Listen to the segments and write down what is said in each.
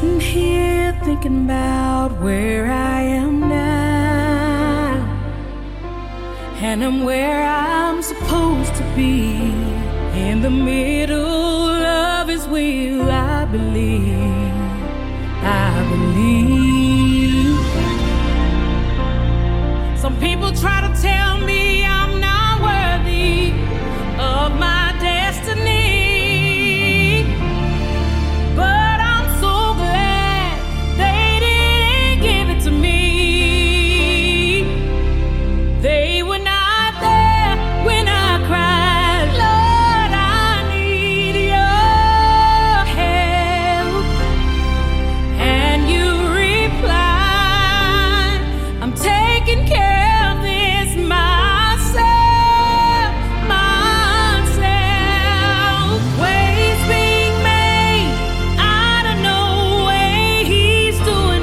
sitting here thinking about where I am now, and I'm where I'm supposed to be, in the middle of His will. I believe, I believe. Some people try to tell me I'm not worthy of my destiny, but I'm so glad they didn't give it to me. They were not there when I cried, Lord, I need your help. And you replied, I'm taking care of this myself, myself. Ways being made out of no way. He's doing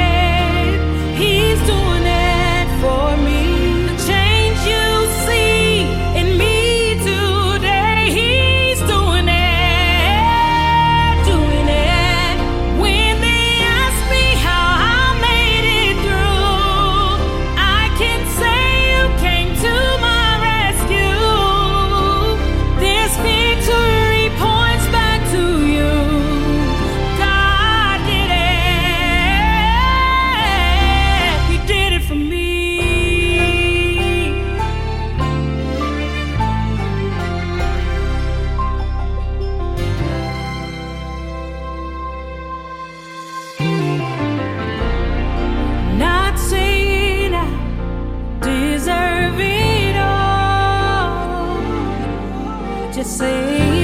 it for me. The change you see in me today, He's doing it, doing it. When they ask me how I made it through, I can say you came to my rescue. This victory points back to you. God did it. He did it for me. Not saying I deserve it all, just saying